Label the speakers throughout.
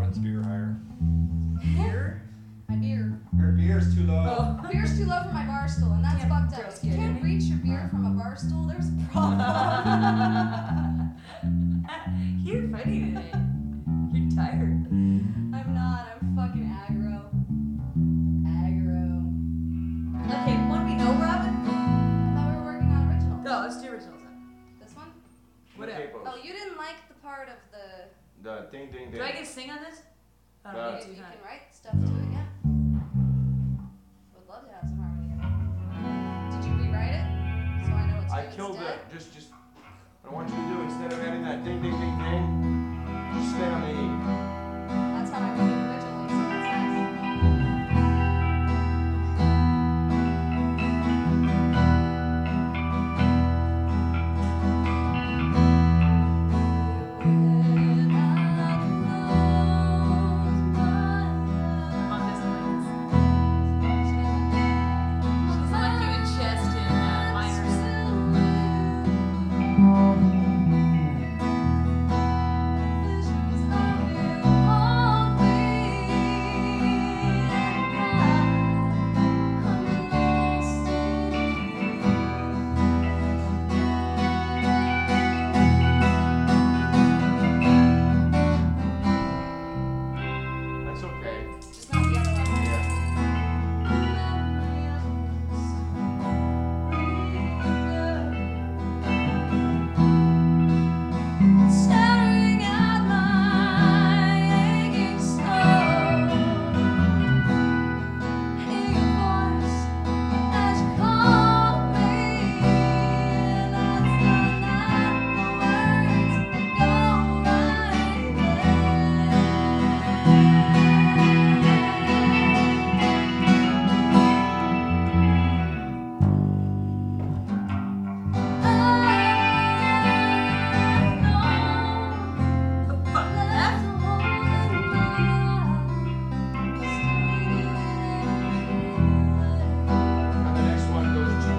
Speaker 1: Robin's beer higher.
Speaker 2: Beer?
Speaker 3: My beer.
Speaker 1: Your beer's too low.
Speaker 3: Oh. Beer's too low for my bar stool, and that's
Speaker 2: Damn,
Speaker 3: fucked up.
Speaker 2: girls
Speaker 3: If you
Speaker 2: get
Speaker 3: can't
Speaker 2: it.
Speaker 3: reach your beer from a bar stool, there's a problem.
Speaker 2: You're funny today. You're tired.
Speaker 3: I'm not. I'm fucking aggro. Aggro.
Speaker 2: Okay, one we know, Robin?
Speaker 3: I thought we were working on originals.
Speaker 2: No, let's do originals then.
Speaker 3: This one?
Speaker 2: Whatever.
Speaker 1: Capos.
Speaker 3: Oh, you didn't like the part of the...
Speaker 1: The ding ding ding.
Speaker 2: Do I get to sing on this? I don't
Speaker 1: No.
Speaker 2: need
Speaker 3: Maybe
Speaker 2: to,
Speaker 3: you
Speaker 2: huh?
Speaker 3: can write stuff to it, yeah. Would love to have some harmony in it. Did you rewrite it? So I know what to
Speaker 1: I
Speaker 3: do
Speaker 1: killed
Speaker 3: instead?
Speaker 1: it. Just. What I want you to do instead of adding that ding ding ding ding, just stay on the E.
Speaker 3: That's how I wrote it originally, so that's nice.
Speaker 2: On this one. She's like you in chest and minors.
Speaker 1: That's okay.
Speaker 3: Just not the other one.
Speaker 1: Yeah.
Speaker 3: Staring at my aching soul, hear your voice as you call me, and that's the night the words go right
Speaker 1: And the next one goes to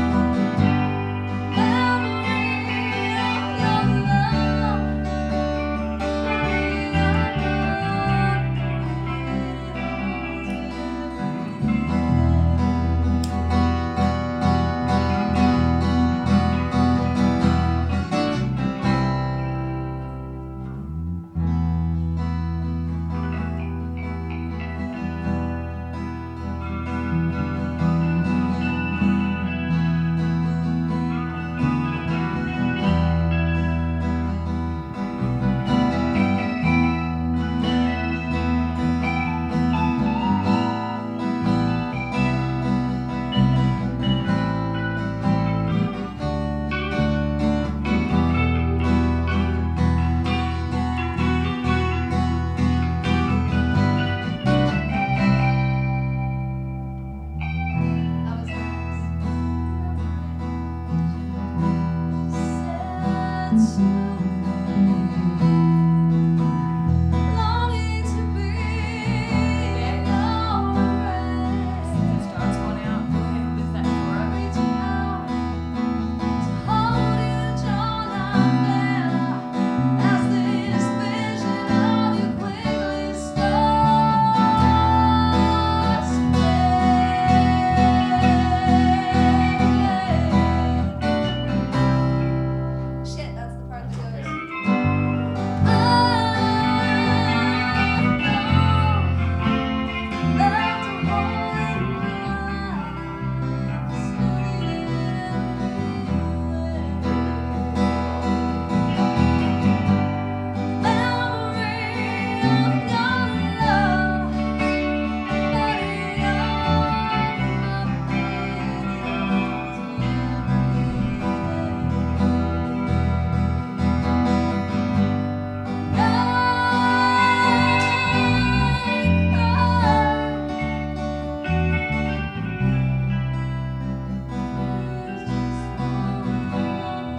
Speaker 3: That was nice. Longing to be
Speaker 2: This dog's going out. Go ahead and lift that door up.
Speaker 3: reaching out to hold you, drawn out there as this vision of you quickly starts to fade. Shit, that's the part that goes.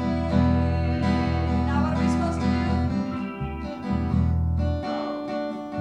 Speaker 3: Now what are we supposed to do?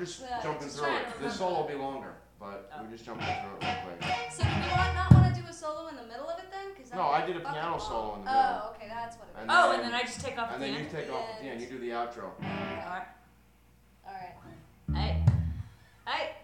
Speaker 1: just
Speaker 3: Yeah,
Speaker 1: jumping
Speaker 2: just
Speaker 1: through
Speaker 2: trying
Speaker 1: it.
Speaker 2: to
Speaker 1: The
Speaker 2: remember.
Speaker 1: solo will be longer, but
Speaker 2: Oh.
Speaker 1: we're just jumping through it real quick.
Speaker 3: So do you not want to do a solo in the middle of it then? Cause
Speaker 1: No, I did a
Speaker 3: fucking
Speaker 1: piano
Speaker 3: long.
Speaker 1: solo in the middle.
Speaker 3: Oh, okay, that's what it
Speaker 1: And
Speaker 3: was.
Speaker 2: Oh, and then I just take off at
Speaker 1: And
Speaker 2: the
Speaker 1: then you
Speaker 2: end.
Speaker 1: take off at the end. You do the outro.
Speaker 3: Okay.
Speaker 2: Alright.
Speaker 3: All right.
Speaker 2: Hey. Hey.